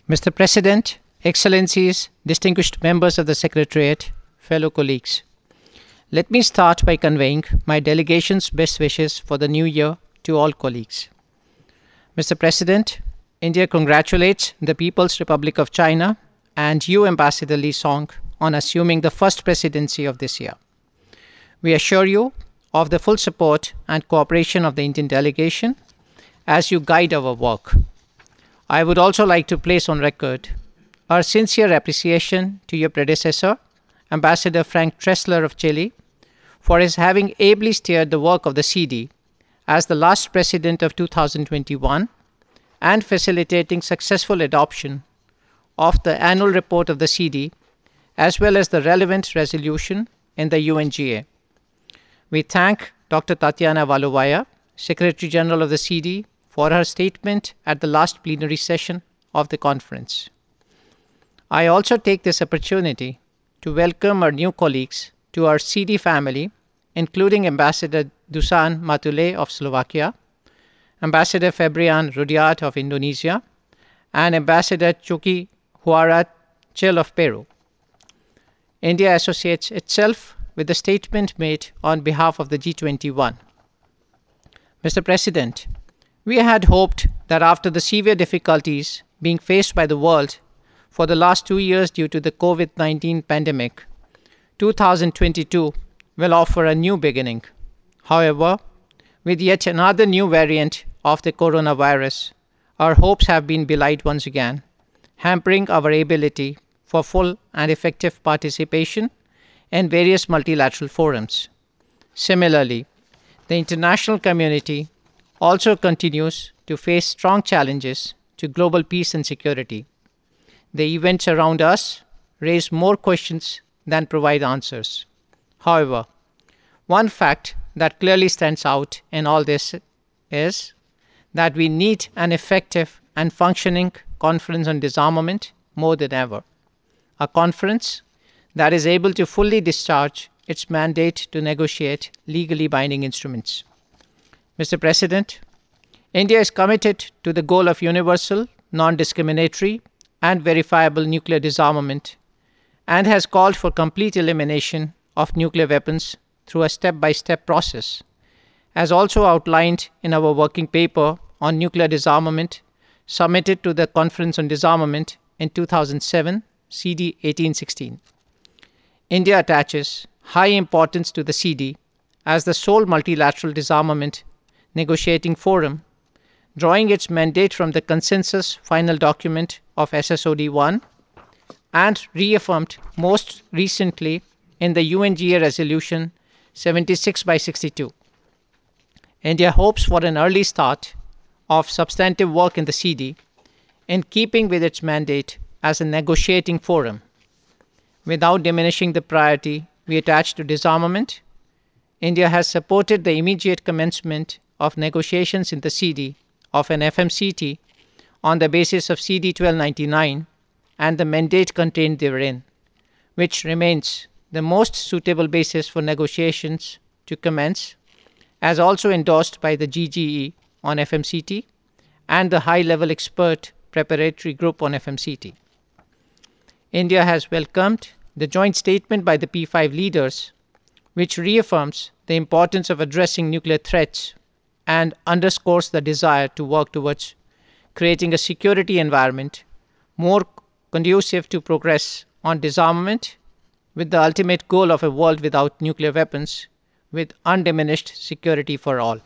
Mr. President, Excellencies, distinguished members of the Secretariat, fellow colleagues, let me start by conveying my delegation's best wishes for the new year to all colleagues. Mr. President, India congratulates the People's Republic of China and you, Ambassador Li Song, on assuming the first presidency of this year. We assure you of the full support and cooperation of the Indian delegation as you guide our work. I would also like to place on record our sincere appreciation to your predecessor, Ambassador Frank Tressler of Chile, for his having ably steered the work of the CD as the last president of 2021 and facilitating successful adoption of the annual report of the CD as well as the relevant resolution in the UNGA. We thank Dr. Tatiana Valovaya, Secretary General of the CD, for her statement at the last plenary session of the conference. I also take this opportunity to welcome our new colleagues to our CD family, including Ambassador Dusan Matule of Slovakia, Ambassador Febrian Rudyard of Indonesia, and Ambassador Chucky Huarat Chil of Peru. India associates itself with the statement made on behalf of the G21. Mr. President, we had hoped that after the severe difficulties being faced by the world for the last 2 years due to the COVID-19 pandemic, 2022 will offer a new beginning. However, with yet another new variant of the coronavirus, our hopes have been belied once again, hampering our ability for full and effective participation in various multilateral forums. Similarly, the international community also continues to face strong challenges to global peace and security. The events around us raise more questions than provide answers. However, one fact that clearly stands out in all this is that we need an effective and functioning conference on disarmament more than ever. A conference that is able to fully discharge its mandate to negotiate legally binding instruments. Mr. President, India is committed to the goal of universal, non-discriminatory, and verifiable nuclear disarmament and has called for complete elimination of nuclear weapons through a step-by-step process, as also outlined in our working paper on nuclear disarmament submitted to the Conference on Disarmament in 2007, CD 1816. India attaches high importance to the CD as the sole multilateral disarmament negotiating forum, drawing its mandate from the consensus final document of SSOD-1 and reaffirmed most recently in the UNGA Resolution 76 by 62. India hopes for an early start of substantive work in the CD in keeping with its mandate as a negotiating forum. Without diminishing the priority we attach to disarmament, India has supported the immediate commencement of negotiations in the CD of an FMCT on the basis of CD 1299 and the mandate contained therein, which remains the most suitable basis for negotiations to commence, as also endorsed by the GGE on FMCT and the high-level expert preparatory group on FMCT. India has welcomed the joint statement by the P5 leaders, which reaffirms the importance of addressing nuclear threats and underscores the desire to work towards creating a security environment more conducive to progress on disarmament with the ultimate goal of a world without nuclear weapons with undiminished security for all.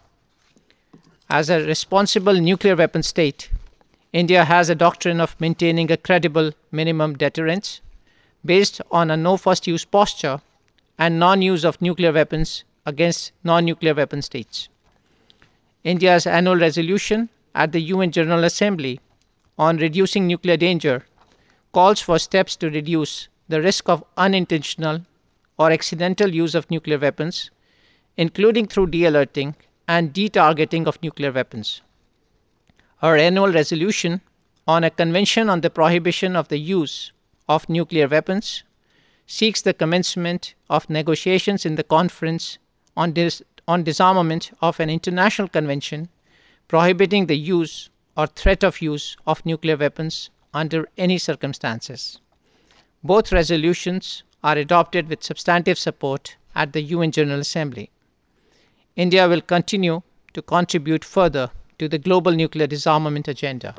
As a responsible nuclear weapon state, India has a doctrine of maintaining a credible minimum deterrence based on a no first use posture and non-use of nuclear weapons against non-nuclear weapon states. India's annual resolution at the UN General Assembly on reducing nuclear danger calls for steps to reduce the risk of unintentional or accidental use of nuclear weapons, including through de-alerting and de-targeting of nuclear weapons. Our annual resolution on a Convention on the Prohibition of the Use of Nuclear Weapons seeks the commencement of negotiations in the Conference on Disarmament of an international convention prohibiting the use or threat of use of nuclear weapons under any circumstances. Both resolutions are adopted with substantive support at the UN General Assembly. India will continue to contribute further to the global nuclear disarmament agenda.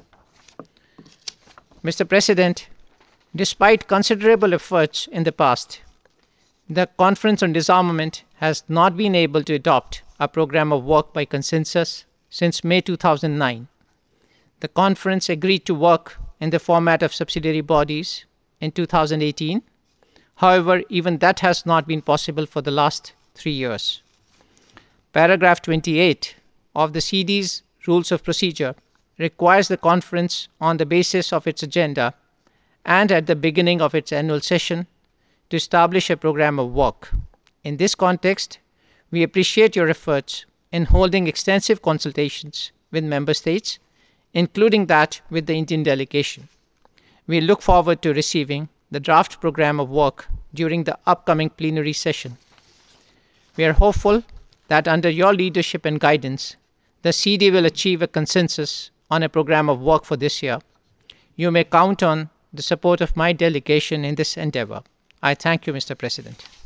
Mr. President, despite considerable efforts in the past, the Conference on Disarmament has not been able to adopt a program of work by consensus since May 2009. The conference agreed to work in the format of subsidiary bodies in 2018. However, even that has not been possible for the last 3 years. Paragraph 28 of the CD's Rules of Procedure requires the conference, on the basis of its agenda and at the beginning of its annual session, to establish a program of work. In this context, we appreciate your efforts in holding extensive consultations with member states, including that with the Indian delegation. We look forward to receiving the draft program of work during the upcoming plenary session. We are hopeful that under your leadership and guidance, the CD will achieve a consensus on a program of work for this year. You may count on the support of my delegation in this endeavor. I thank you, Mr. President.